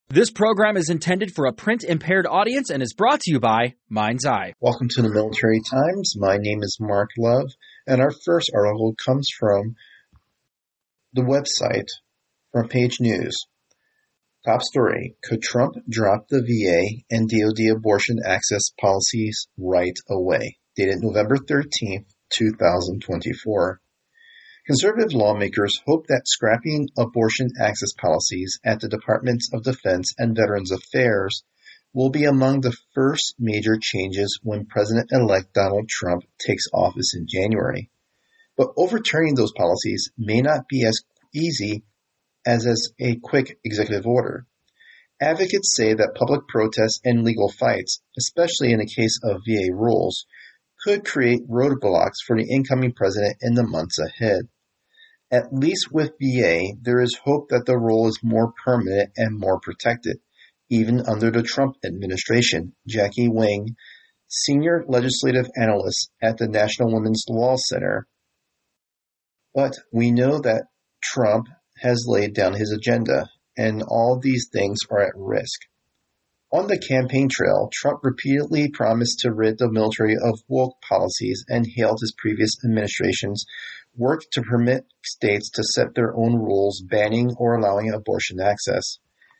This program is intended for a print-impaired audience and is brought to you by Mind's Eye. Welcome to the Military Times. My name is Mark Love, and our first article comes from the website, Front Page News. Top story, could Trump drop the VA and DoD abortion access policies right away? Dated November 13th, 2024. Conservative lawmakers hope that scrapping abortion access policies at the Departments of Defense and Veterans Affairs will be among the first major changes when President-elect Donald Trump takes office in January. But overturning those policies may not be as easy as a quick executive order. Advocates say that public protests and legal fights, especially in the case of VA rules, could create roadblocks for the incoming president in the months ahead. At least with VA, there is hope that the role is more permanent and more protected, even under the Trump administration. Jackie Wang, senior legislative analyst at the National Women's Law Center. But we know that Trump has laid down his agenda, and all these things are at risk. On the campaign trail, Trump repeatedly promised to rid the military of woke policies and hailed his previous administration's work to permit states to set their own rules banning or allowing abortion access.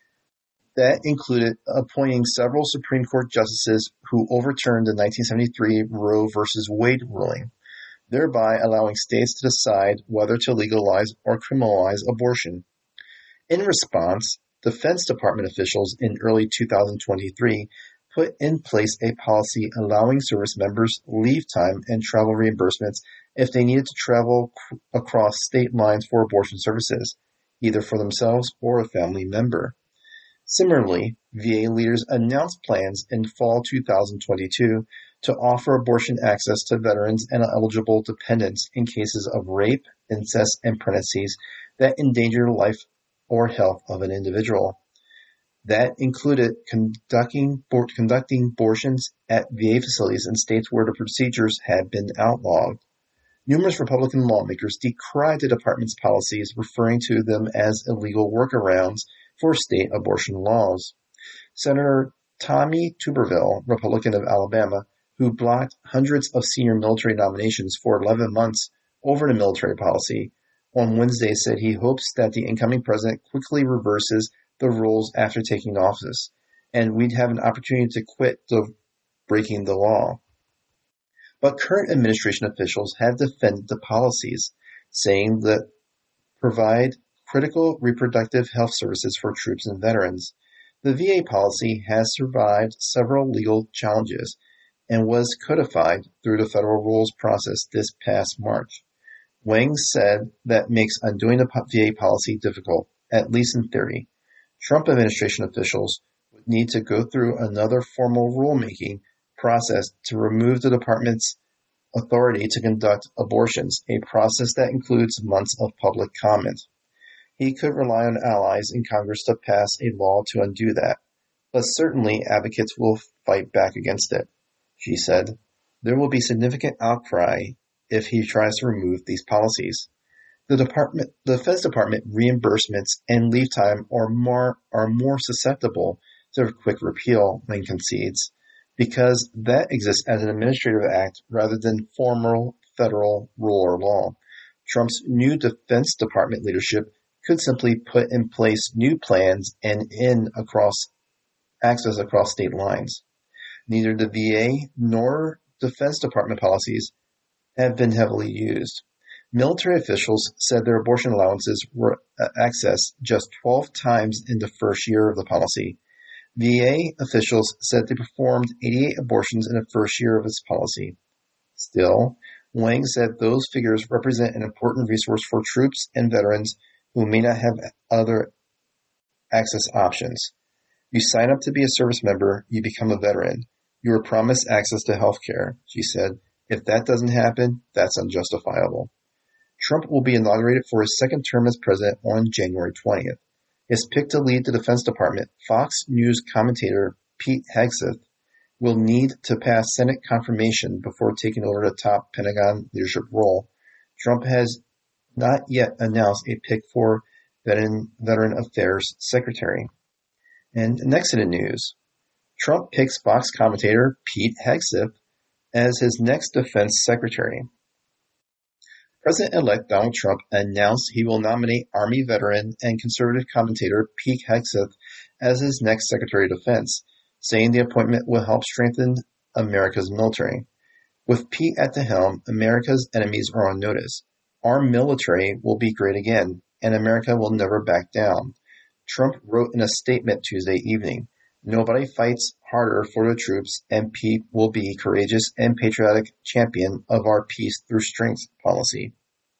That included appointing several Supreme Court justices who overturned the 1973 Roe v. Wade ruling, thereby allowing states to decide whether to legalize or criminalize abortion. In response, Defense Department officials in early 2023 put in place a policy allowing service members leave time and travel reimbursements if they needed to travel across state lines for abortion services, either for themselves or a family member. Similarly, VA leaders announced plans in fall 2022 to offer abortion access to veterans and eligible dependents in cases of rape, incest, and pregnancies that endanger the life or health of an individual. That included conducting abortions at VA facilities in states where the procedures had been outlawed. Numerous Republican lawmakers decried the department's policies, referring to them as illegal workarounds for state abortion laws. Senator Tommy Tuberville, Republican of Alabama, who blocked hundreds of senior military nominations for 11 months over the military policy, on Wednesday said he hopes that the incoming president quickly reverses the rules after taking office, and we'd have an opportunity to quit breaking the law. But current administration officials have defended the policies, saying that provide critical reproductive health services for troops and veterans. The VA policy has survived several legal challenges and was codified through the federal rules process this past March. Wang said that makes undoing the VA policy difficult, at least in theory. Trump administration officials would need to go through another formal rulemaking process to remove the department's authority to conduct abortions, a process that includes months of public comment. He could rely on allies in Congress to pass a law to undo that, but certainly advocates will fight back against it. She said, there will be significant outcry if he tries to remove these policies. The Defense Department reimbursements and leave time are more susceptible to a quick repeal, Wayne concedes, because that exists as an administrative act rather than formal federal rule or law. Trump's new Defense Department leadership could simply put in place new plans and access across state lines. Neither the VA nor Defense Department policies have been heavily used. Military officials said their abortion allowances were accessed just 12 times in the first year of the policy. VA officials said they performed 88 abortions in the first year of its policy. Still, Wang said those figures represent an important resource for troops and veterans who may not have other access options. You sign up to be a service member, you become a veteran. You are promised access to health care, she said. If that doesn't happen, that's unjustifiable. Trump will be inaugurated for his second term as president on January 20th. His pick to lead the Defense Department, Fox News commentator Pete Hegseth, will need to pass Senate confirmation before taking over the top Pentagon leadership role. Trump has not yet announced a pick for Veteran Affairs Secretary. And next in the news, Trump picks Fox commentator Pete Hegseth as his next defense secretary. President-elect Donald Trump announced he will nominate Army veteran and conservative commentator Pete Hegseth as his next Secretary of Defense, saying the appointment will help strengthen America's military. With Pete at the helm, America's enemies are on notice. Our military will be great again, and America will never back down. Trump wrote in a statement Tuesday evening, "Nobody fights harder for the troops, and Pete will be courageous and patriotic champion of our peace through strength policy."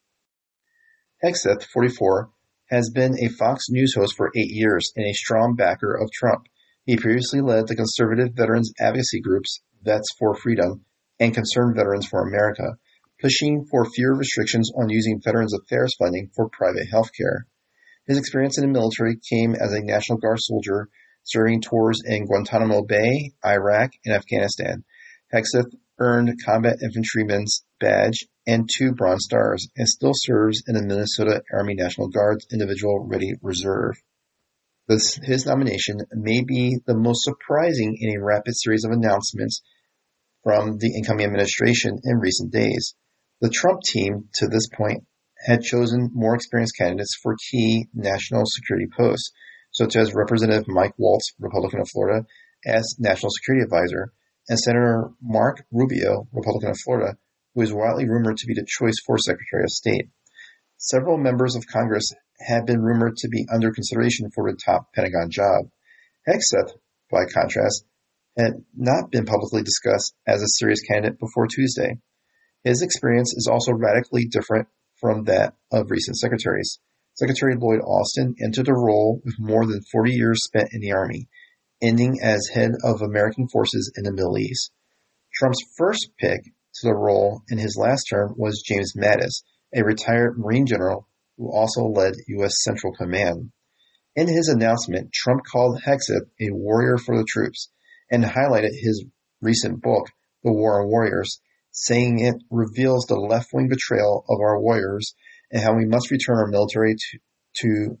Hegseth, 44, has been a Fox News host for 8 years and a strong backer of Trump. He previously led the conservative veterans advocacy groups Vets for Freedom and Concerned Veterans for America, pushing for fewer restrictions on using Veterans Affairs funding for private health care. His experience in the military came as a National Guard soldier serving tours in Guantanamo Bay, Iraq, and Afghanistan. Hegseth earned Combat Infantryman's Badge and 2 Bronze Stars, and still serves in the Minnesota Army National Guard's Individual Ready Reserve. His nomination may be the most surprising in a rapid series of announcements from the incoming administration in recent days. The Trump team, to this point, had chosen more experienced candidates for key national security posts, such as Representative Mike Waltz, Republican of Florida, as National Security Advisor, and Senator Mark Rubio, Republican of Florida, who is widely rumored to be the choice for Secretary of State. Several members of Congress had been rumored to be under consideration for the top Pentagon job. Hegseth, by contrast, had not been publicly discussed as a serious candidate before Tuesday. His experience is also radically different from that of recent secretaries. Secretary Lloyd Austin entered the role with more than 40 years spent in the Army, ending as head of American forces in the Middle East. Trump's first pick to the role in his last term was James Mattis, a retired Marine general who also led U.S. Central Command. In his announcement, Trump called Hegseth a warrior for the troops and highlighted his recent book, The War on Warriors, saying it reveals the left-wing betrayal of our warriors and how we must return our military to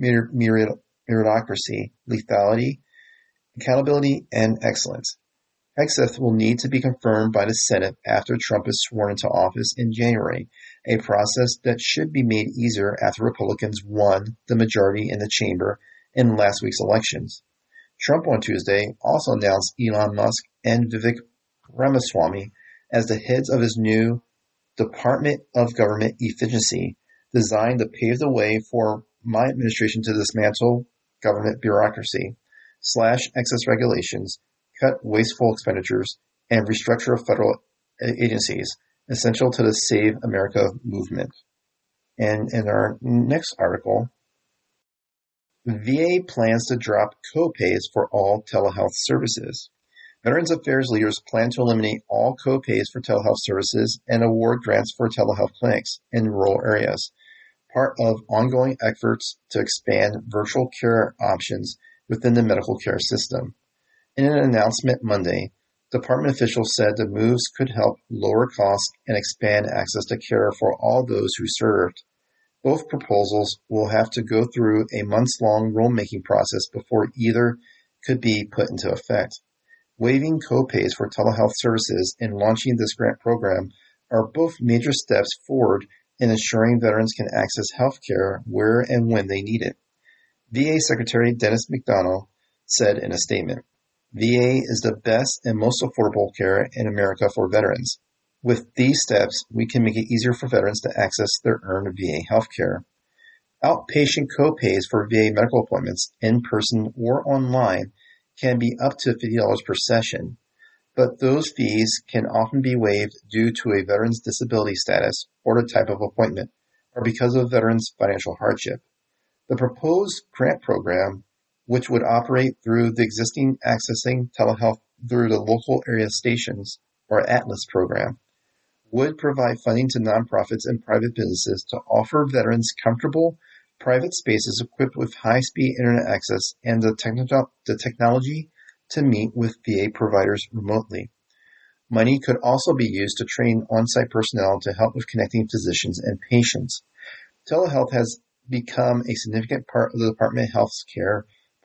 meritocracy, lethality, accountability, and excellence. Hegseth will need to be confirmed by the Senate after Trump is sworn into office in January, a process that should be made easier after Republicans won the majority in the chamber in last week's elections. Trump on Tuesday also announced Elon Musk and Vivek Ramaswamy as the heads of his new Department of Government Efficiency, designed to pave the way for my administration to dismantle government bureaucracy, slash excess regulations, cut wasteful expenditures, and restructure federal agencies, essential to the Save America movement. And in our next article, VA plans to drop co-pays for all telehealth services. Veterans Affairs leaders plan to eliminate all co-pays for telehealth services and award grants for telehealth clinics in rural areas, part of ongoing efforts to expand virtual care options within the medical care system. In an announcement Monday, department officials said the moves could help lower costs and expand access to care for all those who served. Both proposals will have to go through a months-long rulemaking process before either could be put into effect. Waiving co-pays for telehealth services and launching this grant program are both major steps forward in ensuring veterans can access health care where and when they need it. VA Secretary Dennis McDonough said in a statement, "VA is the best and most affordable care in America for veterans. With these steps, we can make it easier for veterans to access their earned VA health care. Outpatient co-pays for VA medical appointments, in person or online, can be up to $50 per session, but those fees can often be waived due to a veteran's disability status or the type of appointment, or because of a veteran's financial hardship. The proposed grant program, which would operate through the existing Accessing Telehealth through the Local Area Stations, or ATLAS program, would provide funding to nonprofits and private businesses to offer veterans comfortable, private spaces equipped with high-speed internet access and the technology to meet with VA providers remotely. Money could also be used to train on-site personnel to help with connecting physicians and patients. Telehealth has become a significant part of the Department of Health's care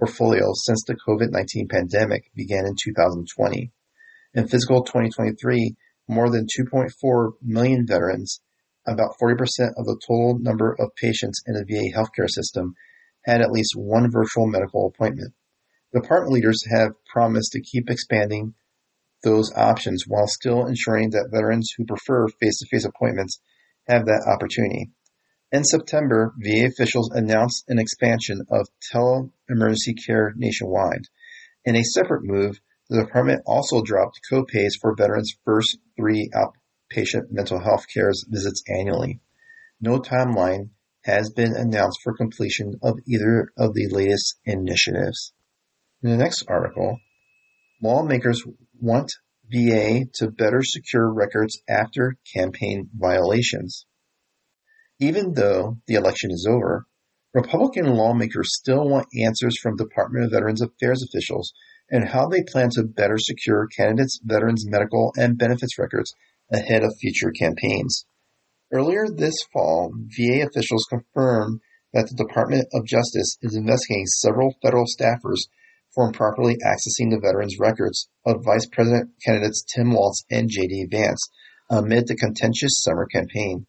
portfolio since the COVID-19 pandemic began in 2020. In fiscal 2023, more than 2.4 million veterans, about 40% of the total number of patients in the VA healthcare system, had at least one virtual medical appointment. Department leaders have promised to keep expanding those options while still ensuring that veterans who prefer face-to-face appointments have that opportunity. In September, VA officials announced an expansion of tele-emergency care nationwide. In a separate move, the department also dropped co-pays for veterans' first 3 outpatient mental health care visits annually. No timeline has been announced for completion of either of the latest initiatives. In the next article, lawmakers want VA to better secure records after campaign violations. Even though the election is over, Republican lawmakers still want answers from Department of Veterans Affairs officials and how they plan to better secure candidates' veterans' medical and benefits records ahead of future campaigns. Earlier this fall, VA officials confirmed that the Department of Justice is investigating several federal staffers for improperly accessing the veterans' records of Vice President candidates Tim Walz and J.D. Vance amid the contentious summer campaign.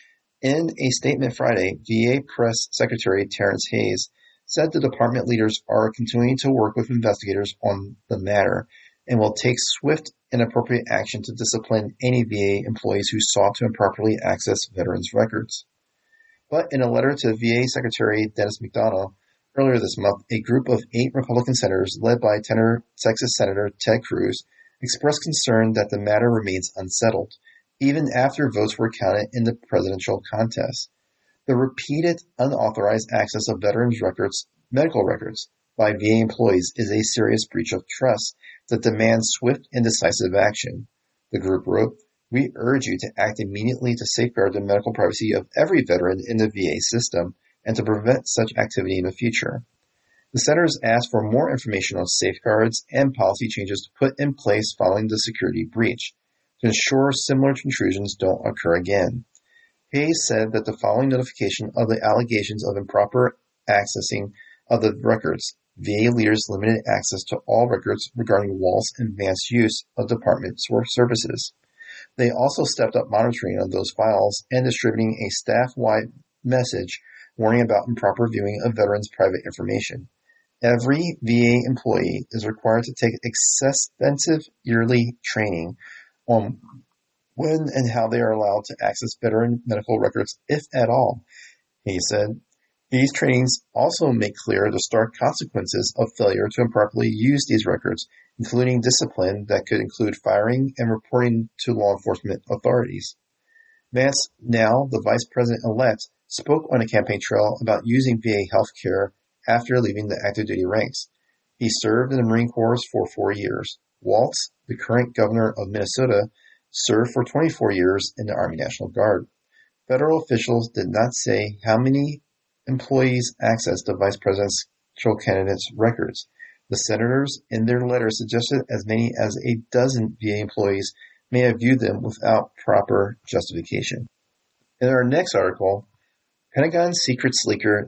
In a statement Friday, VA Press Secretary Terrence Hayes said the department leaders are continuing to work with investigators on the matter and will take swift and appropriate action to discipline any VA employees who sought to improperly access veterans' records. But in a letter to VA Secretary Dennis McDonough earlier this month, a group of 8 Republican senators led by Texas Senator Ted Cruz expressed concern that the matter remains unsettled, even after votes were counted in the presidential contest. The repeated unauthorized access of veterans' records, medical records, by VA employees is a serious breach of trust that demands swift and decisive action. The group wrote, "We urge you to act immediately to safeguard the medical privacy of every veteran in the VA system and to prevent such activity in the future." The senators asked for more information on safeguards and policy changes to put in place following the security breach to ensure similar intrusions don't occur again. Hayes said that the following notification of the allegations of improper accessing of the records, VA leaders limited access to all records regarding Walz and Vance's use of department services. They also stepped up monitoring of those files and distributing a staff-wide message warning about improper viewing of veterans' private information. Every VA employee is required to take extensive yearly training on when and how they are allowed to access veteran medical records, if at all, he said. These trainings also make clear the stark consequences of failure to improperly use these records, including discipline that could include firing and reporting to law enforcement authorities. Vance, now the vice president-elect, spoke on a campaign trail about using VA health care after leaving the active duty ranks. He served in the Marine Corps for 4 years. Walz, the current governor of Minnesota, served for 24 years in the Army National Guard. Federal officials did not say how many employees accessed the vice presidential candidates' records. The senators, in their letter, suggested as many as a dozen VA employees may have viewed them without proper justification. In our next article, Pentagon secrets leaker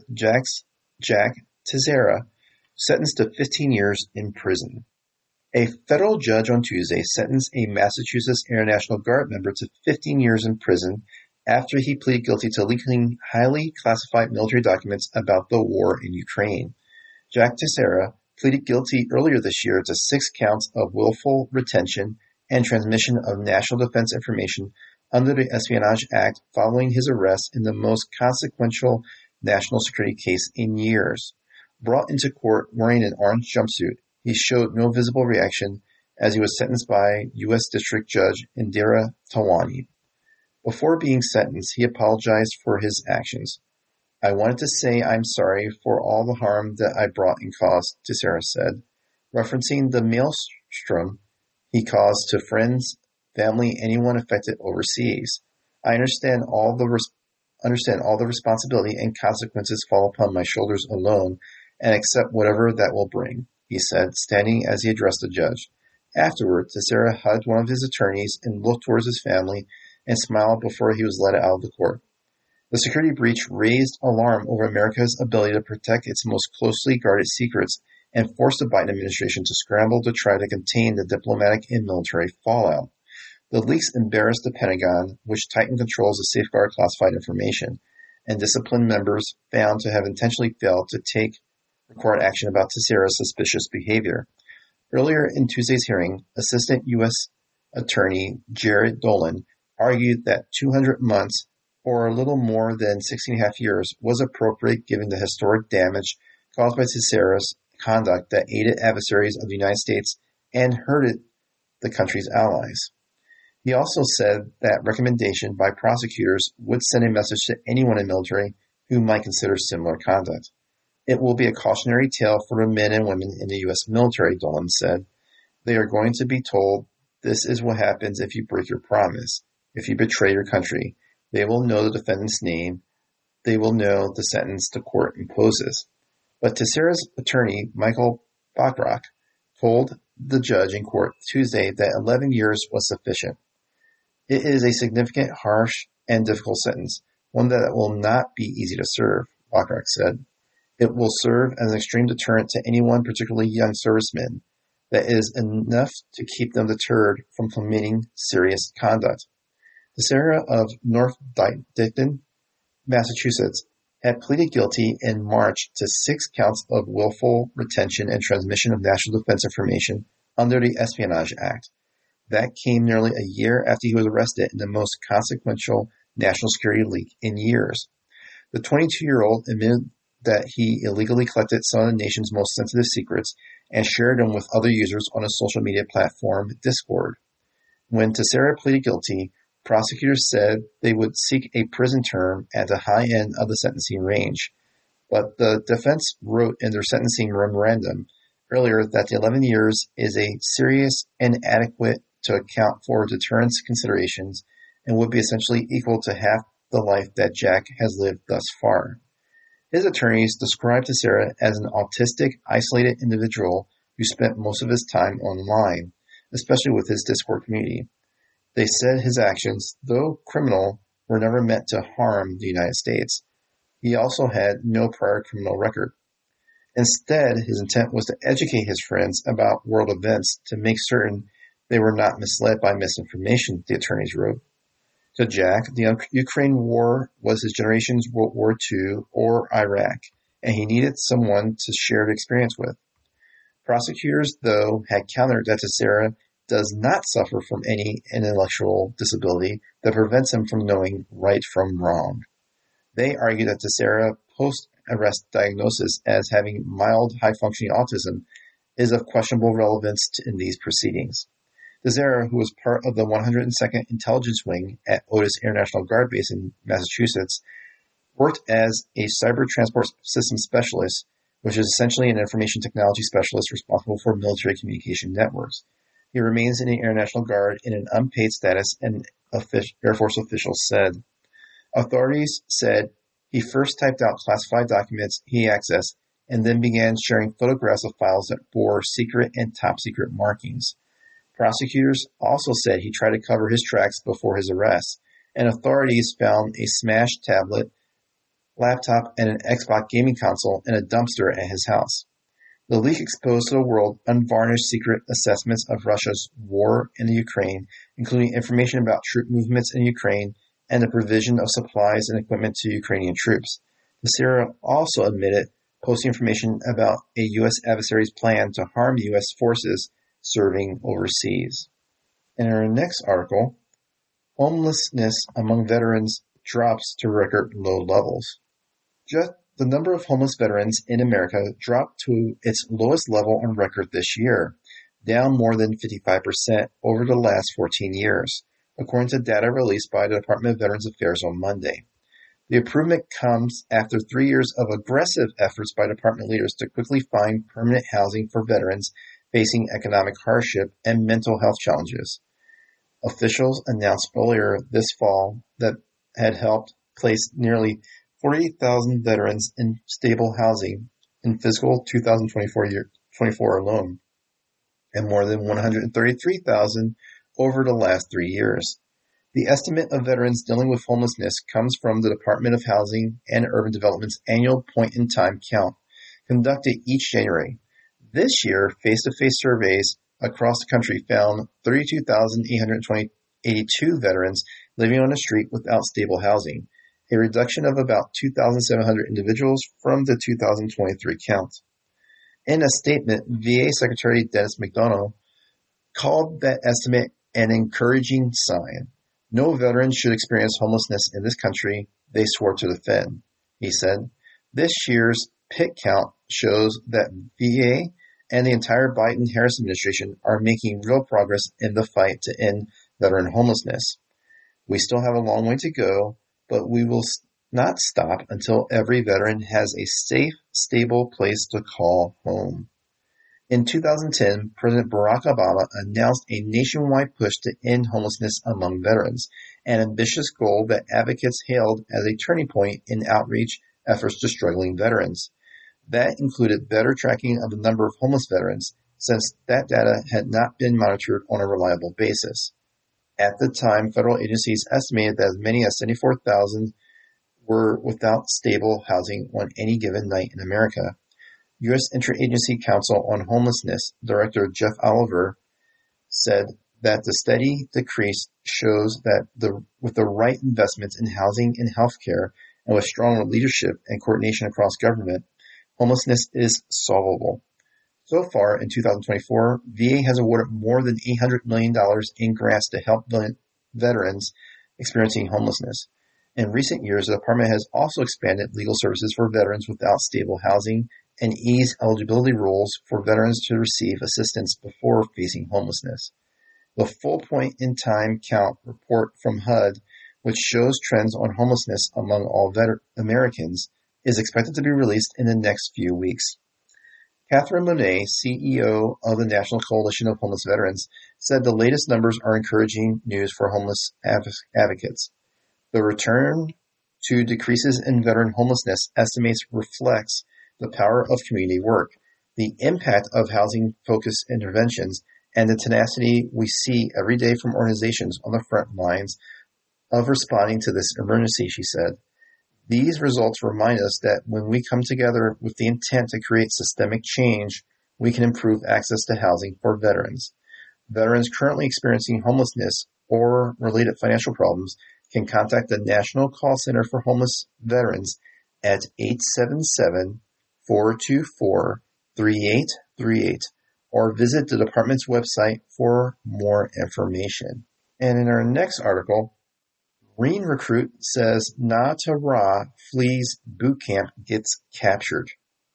Jack Teixeira sentenced to 15 years in prison. A federal judge on Tuesday sentenced a Massachusetts Air National Guard member to 15 years in prison after he pleaded guilty to leaking highly classified military documents about the war in Ukraine. Jack Teixeira pleaded guilty earlier this year to 6 counts of willful retention and transmission of national defense information under the Espionage Act following his arrest in the most consequential national security case in years. Brought into court wearing an orange jumpsuit, he showed no visible reaction as he was sentenced by U.S. District Judge Indira Tawani. Before being sentenced, he apologized for his actions. "I wanted to say I'm sorry for all the harm that I brought and caused," Teixeira said, referencing the maelstrom he caused to friends, family, anyone affected overseas. "I understand all the responsibility and consequences fall upon my shoulders alone and accept whatever that will bring," he said, standing as he addressed the judge. Afterward, Teixeira hugged one of his attorneys and looked towards his family and smiled before he was let out of the court. The security breach raised alarm over America's ability to protect its most closely guarded secrets and forced the Biden administration to scramble to try to contain the diplomatic and military fallout. The leaks embarrassed the Pentagon, which tightened controls to safeguard classified information, and disciplined members found to have intentionally failed to take required action about Teixeira's suspicious behavior. Earlier in Tuesday's hearing, Assistant U.S. Attorney Jared Dolan argued that 200 months, or a little more than 16.5 years, was appropriate given the historic damage caused by Teixeira's conduct that aided adversaries of the United States and hurted the country's allies. He also said that recommendation by prosecutors would send a message to anyone in the military who might consider similar conduct. It will be a cautionary tale for the men and women in the U.S. military, Dolan said. They are going to be told this is what happens if you break your promise, if you betray your country. They will know the defendant's name. They will know the sentence the court imposes. But Teixeira's attorney, Michael Bachrach, told the judge in court Tuesday that 11 years was sufficient. It is a significant, harsh, and difficult sentence, one that will not be easy to serve, Bachrach said. It will serve as an extreme deterrent to anyone, particularly young servicemen, that is enough to keep them deterred from committing serious conduct. Teixeira of North Dighton, Massachusetts, had pleaded guilty in March to 6 counts of willful retention and transmission of national defense information under the Espionage Act. That came nearly a year after he was arrested in the most consequential national security leak in years. The 22-year-old admitted that he illegally collected some of the nation's most sensitive secrets and shared them with other users on a social media platform, Discord. When Teixeira pleaded guilty, prosecutors said they would seek a prison term at the high end of the sentencing range. But the defense wrote in their sentencing memorandum earlier that the 11 years is a serious and adequate to account for deterrence considerations and would be essentially equal to half the life that Jack has lived thus far. His attorneys described Teixeira as an autistic, isolated individual who spent most of his time online, especially with his Discord community. They said his actions, though criminal, were never meant to harm the United States. He also had no prior criminal record. Instead, his intent was to educate his friends about world events to make certain they were not misled by misinformation, the attorneys wrote. To Jack, the Ukraine war was his generation's World War II or Iraq, and he needed someone to share the experience with. Prosecutors, though, had countered that Teixeira does not suffer from any intellectual disability that prevents him from knowing right from wrong. They argue that Teixeira post-arrest diagnosis as having mild high-functioning autism is of questionable relevance in these proceedings. Teixeira, who was part of the 102nd Intelligence Wing at Otis Air National Guard Base in Massachusetts, worked as a cyber transport system specialist, which is essentially an information technology specialist responsible for military communication networks. He remains in the Air National Guard in an unpaid status, an Air Force official said. Authorities said he first typed out classified documents he accessed and then began sharing photographs of files that bore secret and top-secret markings. Prosecutors also said he tried to cover his tracks before his arrest, and authorities found a smashed tablet, laptop, and an Xbox gaming console in a dumpster at his house. The leak exposed to the world unvarnished secret assessments of Russia's war in the Ukraine, including information about troop movements in Ukraine and the provision of supplies and equipment to Ukrainian troops. Teixeira also admitted posting information about a U.S. adversary's plan to harm U.S. forces serving overseas. In our next article, homelessness among veterans drops to record low levels. Just the number of homeless veterans in America dropped to its lowest level on record this year, down more than 55% over the last 14 years, according to data released by the Department of Veterans Affairs on Monday. The improvement comes after 3 years of aggressive efforts by department leaders to quickly find permanent housing for veterans facing economic hardship and mental health challenges. Officials announced earlier this fall that had helped place nearly 48,000 veterans in stable housing in fiscal 2024 alone, and more than 133,000 over the last 3 years. The estimate of veterans dealing with homelessness comes from the Department of Housing and Urban Development's annual point-in-time count, conducted each January. This year, face-to-face surveys across the country found 32,882 veterans living on the street without stable housing, a reduction of about 2,700 individuals from the 2023 count. In a statement, VA Secretary Dennis McDonough called that estimate an encouraging sign. No veteran should experience homelessness in this country, they swore to defend. He said, this year's PIT count shows that VA and the entire Biden-Harris administration are making real progress in the fight to end veteran homelessness. We still have a long way to go, but we will not stop until every veteran has a safe, stable place to call home. In 2010, President Barack Obama announced a nationwide push to end homelessness among veterans, an ambitious goal that advocates hailed as a turning point in outreach efforts to struggling veterans. That included better tracking of the number of homeless veterans, since that data had not been monitored on a reliable basis. At the time, federal agencies estimated that as many as 74,000 were without stable housing on any given night in America. U.S. Interagency Council on Homelessness Director Jeff Oliver said that the steady decrease shows that with the right investments in housing and healthcare, and with strong leadership and coordination across government, homelessness is solvable. So far, in 2024, VA has awarded more than $800 million in grants to help veterans experiencing homelessness. In recent years, the department has also expanded legal services for veterans without stable housing and eased eligibility rules for veterans to receive assistance before facing homelessness. The full point-in-time count report from HUD, which shows trends on homelessness among all Americans, is expected to be released in the next few weeks. Catherine Monet, CEO of the National Coalition of Homeless Veterans, said the latest numbers are encouraging news for homeless advocates. The return to decreases in veteran homelessness estimates reflects the power of community work, the impact of housing-focused interventions, and the tenacity we see every day from organizations on the front lines of responding to this emergency, she said. These results remind us that when we come together with the intent to create systemic change, we can improve access to housing for veterans. Veterans currently experiencing homelessness or related financial problems can contact the National Call Center for Homeless Veterans at 877-424-3838 or visit the department's website for more information. And in our next article, Marine recruit says Na Ra flees boot camp gets captured.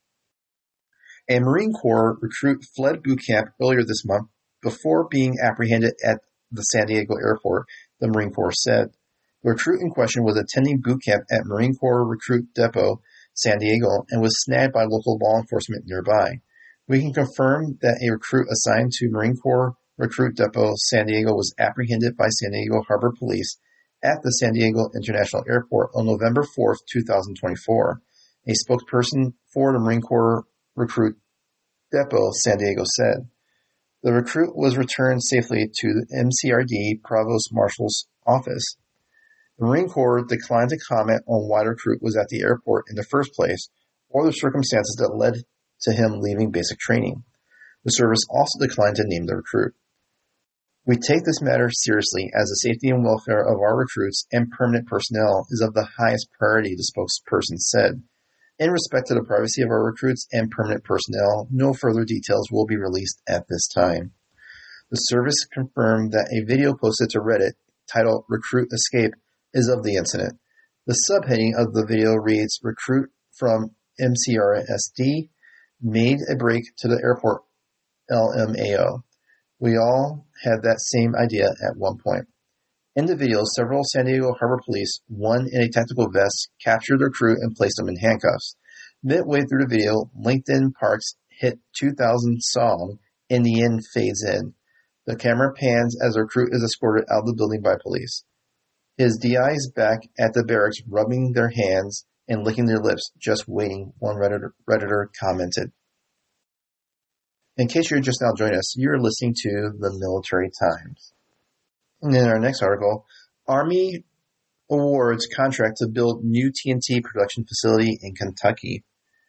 A Marine Corps recruit fled boot camp earlier this month before being apprehended at the San Diego airport, the Marine Corps said. The recruit in question was attending boot camp at Marine Corps Recruit Depot, San Diego, and was snagged by local law enforcement nearby. We can confirm that a recruit assigned to Marine Corps Recruit Depot, San Diego, was apprehended by San Diego Harbor Police at the San Diego International Airport on November 4, 2024. A spokesperson for the Marine Corps Recruit Depot, San Diego, said. The recruit was returned safely to the MCRD Provost Marshal's office. The Marine Corps declined to comment on why the recruit was at the airport in the first place or the circumstances that led to him leaving basic training. The service also declined to name the recruit. We take this matter seriously as the safety and welfare of our recruits and permanent personnel is of the highest priority, the spokesperson said. In respect to the privacy of our recruits and permanent personnel, no further details will be released at this time. The service confirmed that a video posted to Reddit titled Recruit Escape is of the incident. The subheading of the video reads, Recruit from MCRSD made a break to the airport LMAO. We all had that same idea at one point. In the video, several San Diego Harbor Police, one in a tactical vest, captured the recruit and placed him in handcuffs. Midway through the video, LinkedIn Park's hit 2000 song, In the End, fades in. The camera pans as the recruit is escorted out of the building by police. His DIs back at the barracks rubbing their hands and licking their lips, just waiting, one Redditor commented. In case you're just now joining us, you're listening to the Military Times. And in our next article, Army awards contract to build new TNT production facility in Kentucky.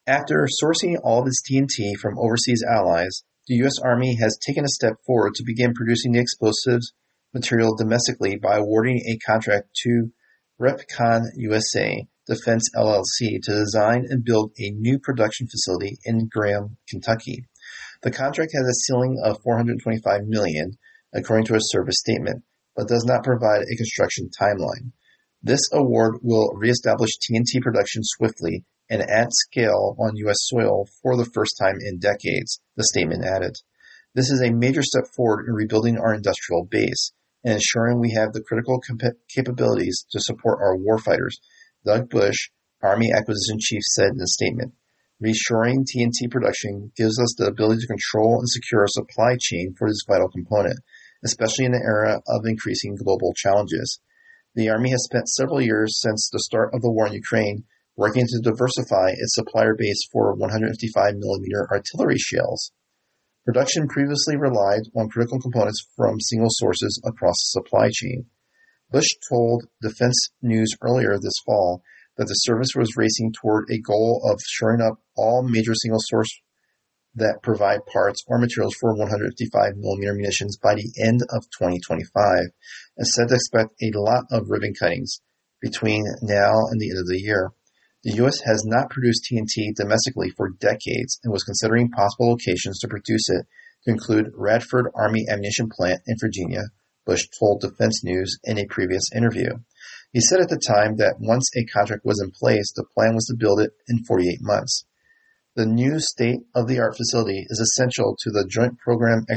After sourcing all of its TNT from overseas allies, the U.S. Army has taken a step forward to begin producing the explosives material domestically by awarding a contract to Repcon USA Defense LLC to design and build a new production facility in Graham, Kentucky. The contract has a ceiling of $425 million, according to a service statement, but does not provide a construction timeline. This award will reestablish TNT production swiftly and at scale on U.S. soil for the first time in decades, the statement added. This is a major step forward in rebuilding our industrial base and ensuring we have the critical capabilities to support our warfighters, Doug Bush, Army Acquisition Chief, said in a statement. Reshoring TNT production gives us the ability to control and secure a supply chain for this vital component, especially in an era of increasing global challenges. The Army has spent several years since the start of the war in Ukraine working to diversify its supplier base for 155mm artillery shells. Production previously relied on critical components from single sources across the supply chain. Bush told Defense News earlier this fall that the service was racing toward a goal of shoring up all major single source that provide parts or materials for 155mm munitions by the end of 2025, and said to expect a lot of ribbon cuttings between now and the end of the year. The U.S. has not produced TNT domestically for decades and was considering possible locations to produce it, to include Radford Army Ammunition Plant in Virginia, Bush told Defense News in a previous interview. He said at the time that once a contract was in place, the plan was to build it in 48 months. The new state-of-the-art facility is essential to the Joint Program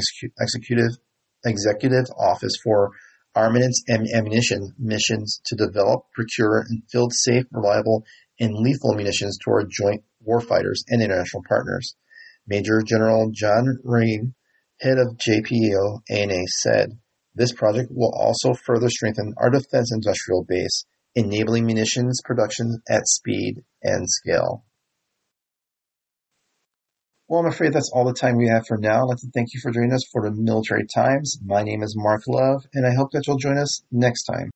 Executive Office for Armaments and Ammunition missions to develop, procure, and field safe, reliable, and lethal munitions to our joint warfighters and international partners. Major General John Raine, head of JPO-ANA, said, "This project will also further strengthen our defense industrial base, enabling munitions production at speed and scale." Well, I'm afraid that's all the time we have for now. I'd like to thank you for joining us for the Military Times. My name is Mark Love, and I hope that you'll join us next time.